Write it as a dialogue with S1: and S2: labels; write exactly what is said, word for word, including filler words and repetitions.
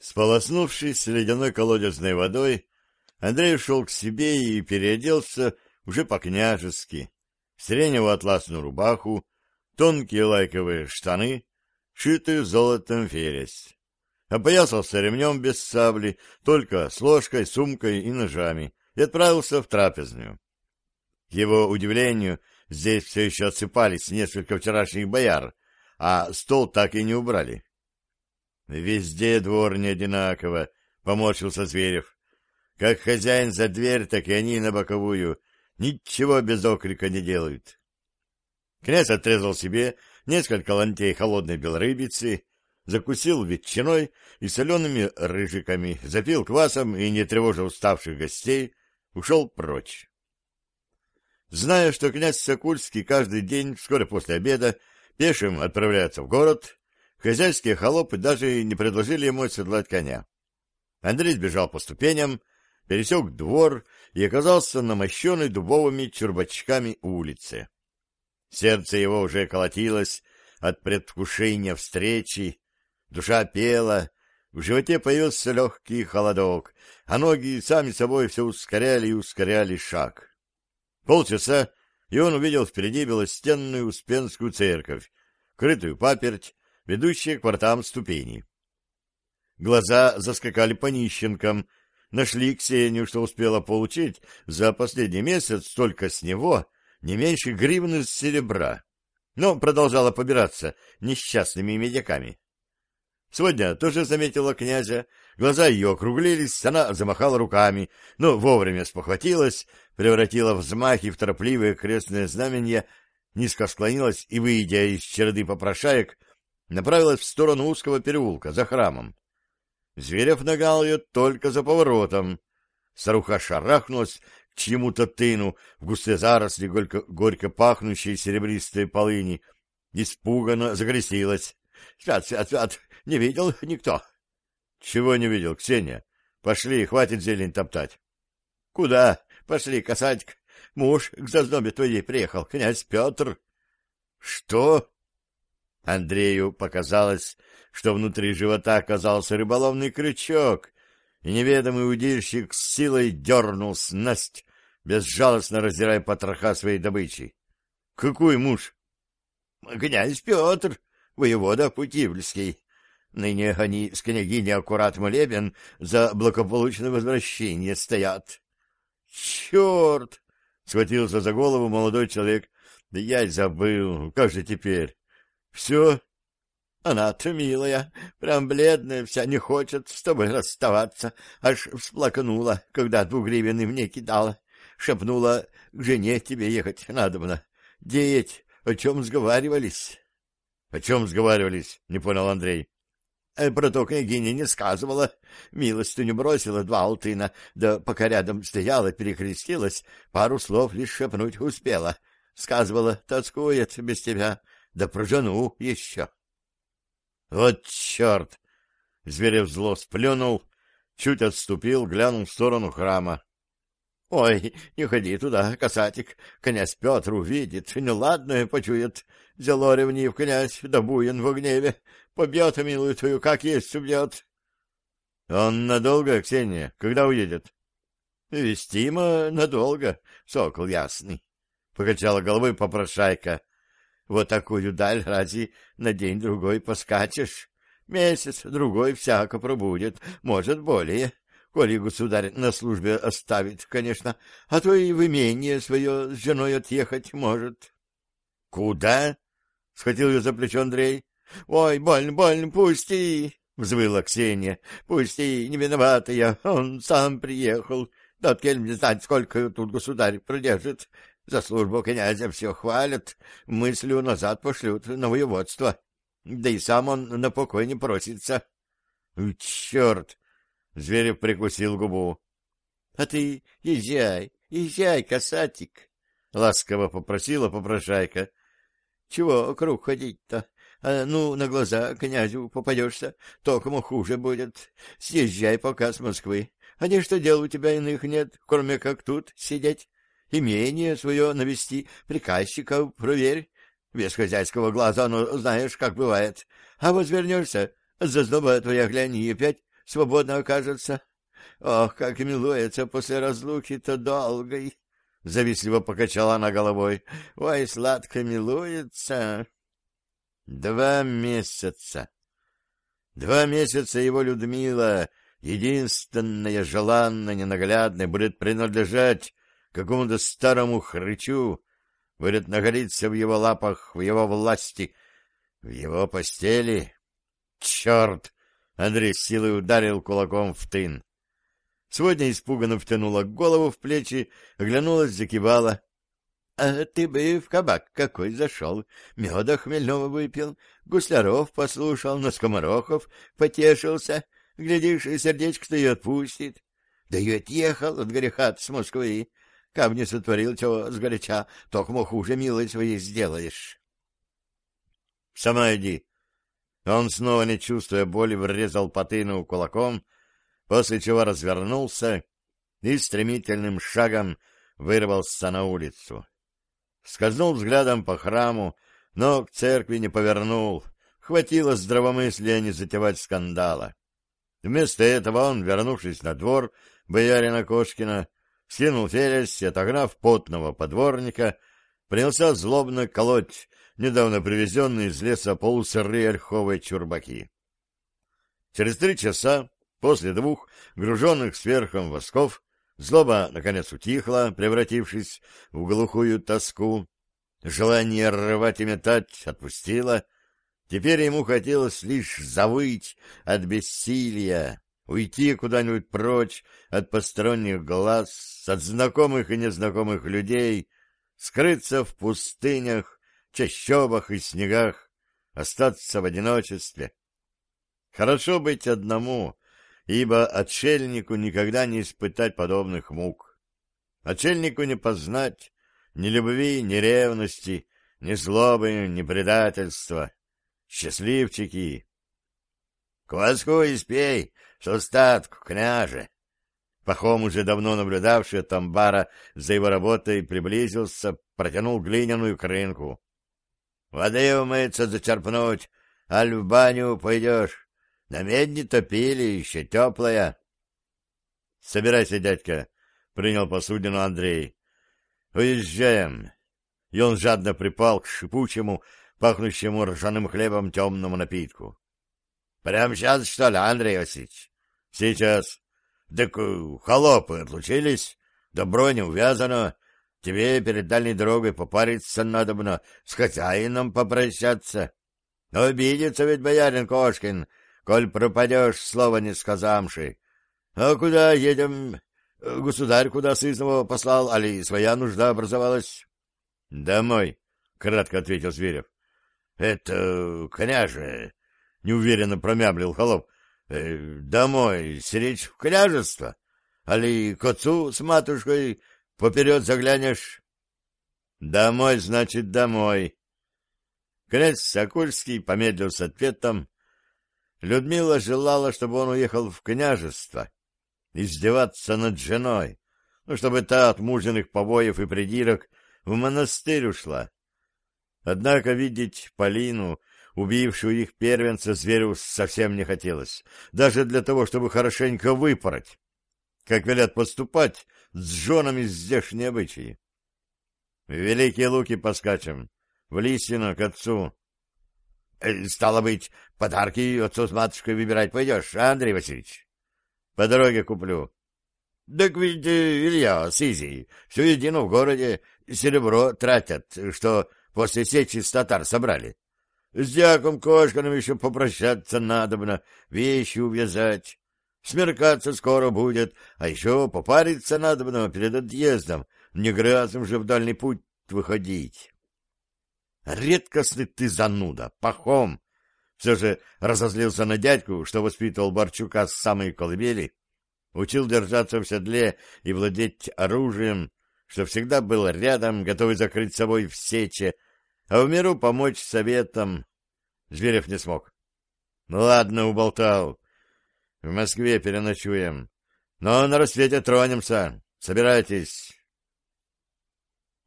S1: Сполоснувшись ледяной колодезной водой, Андрей ушел к себе и переоделся уже по-княжески. Сиреневую атласную рубаху, тонкие лайковые штаны, шитую золотом фересь. Опоясался ремнем без сабли, только с ложкой, сумкой и ножами, и отправился в трапезную. К его удивлению, здесь все еще отсыпались несколько вчерашних бояр, а стол так и не убрали. — Везде двор не одинаково, — поморщился Зверев. Как хозяин за дверь, так и они на боковую. Ничего без окрика не делают. Князь отрезал себе несколько ломтей холодной белорыбицы, закусил ветчиной и солеными рыжиками, запил квасом и, не тревожа уставших гостей, ушел прочь. Зная, что князь Сокульский каждый день, вскоре после обеда, пешим отправляется в город, хозяйские холопы даже не предложили ему оседлать коня. Андрей сбежал по ступеням, пересек двор и оказался на мощенной дубовыми чурбачками улице. Сердце его уже колотилось от предвкушения встречи, душа пела, в животе появился легкий холодок, а ноги сами собой все ускоряли и ускоряли шаг. Полчаса, и он увидел впереди белостенную Успенскую церковь, крытую паперть, ведущие к воротам ступени. Глаза заскакали по нищенкам, нашли Ксению, что успела получить за последний месяц только с него не меньше гривны серебра, но продолжала побираться несчастными медяками. Сегодня тоже заметила князя, глаза ее округлились, она замахала руками, но вовремя спохватилась, превратила взмахи в торопливые крестные знамения, низко склонилась и, выйдя из череды попрошаек, направилась в сторону узкого переулка за храмом. Зверев нагнал ее только за поворотом. Старуха шарахнулась к чьему-то тыну в густые заросли горько, горько пахнущей серебристой полыни, испуганно закрестилась. — Свят, свят, свят, не видел никто? — Чего не видел, Ксения? Пошли, хватит зелень топтать. — Куда? Пошли, касатик. Муж к зазнобе твоей приехал, князь Петр. — Что? Андрею показалось, что внутри живота оказался рыболовный крючок, и неведомый удильщик с силой дернул снасть, безжалостно раздирая потроха своей добычи. — Какой муж? — Князь Петр, воевода Путивльский. Ныне они с княгиней аккурат молебен за благополучное возвращение стоят. — Черт! — схватился за голову молодой человек. — Да я и забыл. Как же теперь? — Все? Она-то милая, прям бледная вся, не хочет с тобой расставаться. Аж всплакнула, когда двугривенный мне кидала. Шепнула, к жене тебе ехать надобно. Деть, о чем сговаривались? — О чем сговаривались? — не понял Андрей. — Про то княгиня не сказывала. Милостыню бросила два алтына, да пока рядом стояла, перекрестилась, пару слов лишь шепнуть успела. Сказывала, тоскует без тебя, да про жену еще. — Вот черт! — Зверев зло сплюнул, чуть отступил, глянул в сторону храма. — Ой, не ходи туда, касатик, князь Петр увидит, неладное почует. Зело ревнив князь, да буин в гневе, побьет, милую твою, как есть убьет. — Он надолго, Ксения? Когда уедет? — Вестимо надолго, сокол ясный, — покачала головой попрошайка. — Вот такую даль разве на день-другой поскачешь? Месяц-другой всяко пробудет, может, более. Коли государь на службе оставит, конечно, а то и в имение свое с женой отъехать может. — Куда? — схватил ее за плечо Андрей. — Ой, больно, больно, пусти! — взвыла Ксения. — Пусти, не виновата я, он сам приехал. Да откель мне знать, сколько тут государь продержит. За службу князя все хвалят, мыслью назад пошлют на воеводство. Да и сам он на покой не просится. — Черт! — Зверев прикусил губу. — А ты езжай, езжай, касатик, — ласково попросила попрошайка. — Чего круг ходить-то? А ну, на глаза князю попадешься, то кому хуже будет. Съезжай пока с Москвы. А не что дел у тебя иных нет, кроме как тут сидеть. Имение свое навести, приказчиков проверь. Без хозяйского глаза, но знаешь, как бывает. А возвернешься, зазноба твоя глянь, и опять
S2: свободно окажется. Ох, как милуется после разлуки-то долгой! — завистливо покачала она головой. — Ой, сладко милуется. Два месяца. Два месяца его Людмила, единственная, желанная, ненаглядная, будет принадлежать какому-то старому хрычу, будет находиться в его лапах, в его власти, в его постели. Черт! Андрей с силой ударил кулаком в тын. Сводня испуганно втянула голову в плечи, оглянулась, закивала. — А ты бы в кабак какой зашел, меда хмельного выпил, гусляров послушал, на скоморохов потешился. Глядишь, и сердечко-то ее отпустит. Да и отъехал от греха с Москвы. Как не сотворил чего сгоряча, токмо хуже милой своей сделаешь. — Сама иди. Он, снова не чувствуя боли, врезал по тыну кулаком, после чего развернулся и стремительным шагом вырвался на улицу. Скользнул взглядом по храму, но к церкви не повернул. Хватило здравомыслия не затевать скандала. Вместо этого он, вернувшись на двор боярина Кошкина, скинул фересь и, отогнав потного подворника, принялся злобно колоть недавно привезенные из леса полусырые ольховые чурбаки. Через три часа, после двух груженных сверхом восков, злоба, наконец, утихла, превратившись в глухую тоску. Желание рвать и метать отпустило. Теперь ему хотелось лишь завыть от бессилия, уйти куда-нибудь прочь от посторонних глаз, от знакомых и незнакомых людей, скрыться в пустынях, чащобах и снегах, остаться в одиночестве. Хорошо быть одному, ибо отшельнику никогда не испытать подобных мук. Отшельнику не познать ни любви, ни ревности, ни злобы, ни предательства. Счастливчики! — Кваску испей, с остатку, княже! Пахом, уже давно наблюдавший от амбара за его работой, приблизился, протянул глиняную крынку. — Воды умыться зачерпнуть, аль в баню пойдешь. На медне топили, еще теплая. — Собирайся, дядька, — принял посудину Андрей. — Уезжаем. И он жадно припал к шипучему, пахнущему ржаным хлебом темному напитку. — Прямо сейчас, что ли, Андрей Васильевич? — Сейчас. — Так холопы отлучились, добро не увязано. Тебе перед дальней дорогой попариться надобно, с хозяином попрощаться. Обидится ведь боярин Кошкин, коль пропадешь, слова не сказамши. А куда едем? Государь куда сызнова послал, али своя нужда образовалась? — Домой, — кратко ответил Зверев. — Это, княже, — неуверенно промямлил холоп. э, — Домой, сиречь в княжество? Али к отцу с матушкой поперед заглянешь? — Домой, значит, домой. Князь Сокольский помедлил с ответом. Людмила желала, чтобы он уехал в княжество, издеваться над женой, ну, чтобы та от мужниных побоев и придирок в монастырь ушла. Однако видеть Полину, убившую их первенца, Зверю совсем не хотелось, даже для того, чтобы хорошенько выпороть, как велят поступать с женами здешние обычаи. В Великие Луки поскачем, в Лисино к отцу. — Стало быть, подарки отцу с матушкой выбирать пойдешь, а, Андрей Васильевич? — По дороге куплю. — Так ведь Илья с Изей все едино в городе серебро тратят, что после сечи с татар собрали. С дьяком Кошкиным еще попрощаться надобно, вещи увязать. Смеркаться скоро будет, а еще попариться надобно перед отъездом, не грязным же в дальний путь выходить. Редкостный ты зануда, Пахом! Все же разозлился на дядьку, что воспитывал Барчука с самой колыбели, учил держаться в седле и владеть оружием, что всегда был рядом, готовый закрыть собой в сече, а в миру помочь советам. Зверев не смог. Ну ладно, уболтал. В Москве переночуем. Но на рассвете тронемся. Собирайтесь.